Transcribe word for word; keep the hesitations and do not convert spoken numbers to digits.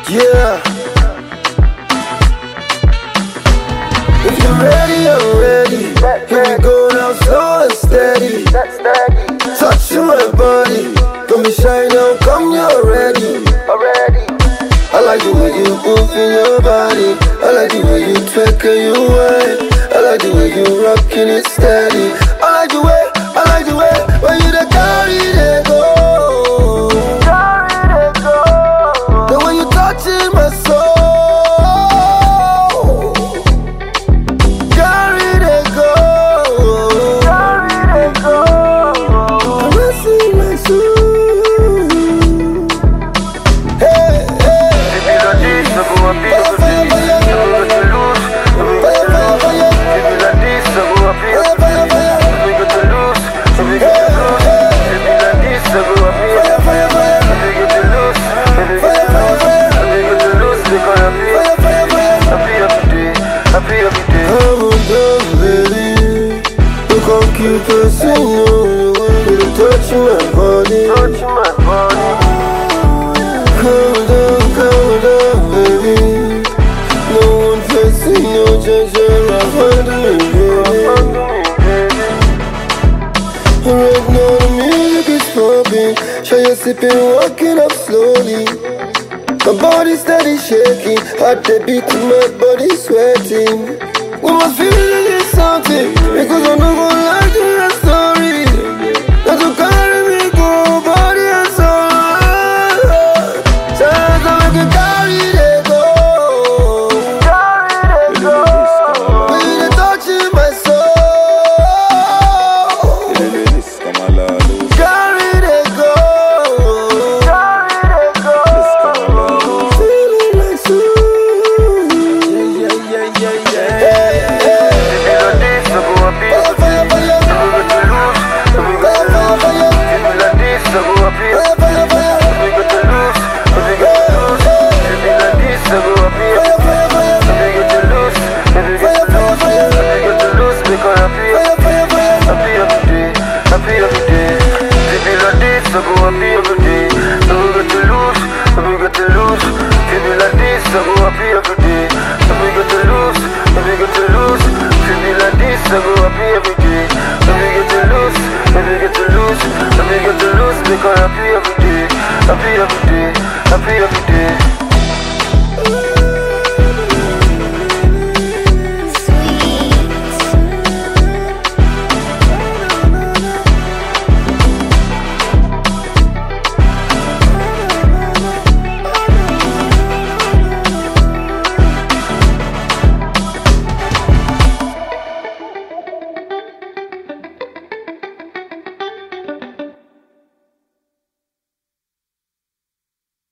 Yeah. If you're ready, I'm ready. Here we go now, slow and steady. Touching my body, don't be shy now, come you're ready. I like the way you move in your body. I like the way you twerk and you whine. I like the way you rockin' it steady. I like the way, I like the way when you the carry they go. The way you touching my soul. Carry they go. Caressing my soul. Hey, hey. Keep pressing on the way you touch my body. Touch my body. Calm down, calm down, baby. No one facing no judgment. I'm handling it. Right now the music is pumping. Show you sipping, walking up slowly. My body steady shaking. Heart they beating, my body sweating. We must feel like it's something, because I know gonna like to hear a story. Not to carry me go, body and soul. Sometimes I make it carry they go. Carry they go. When you touching my soul. Carry they go. Carry they go. Feeling like soul. Yeah, yeah, yeah, yeah, yeah. I go happy every day. Let me get to lose, let me get to lose, let me get to lose, because happy every day, happy every day, happy every day.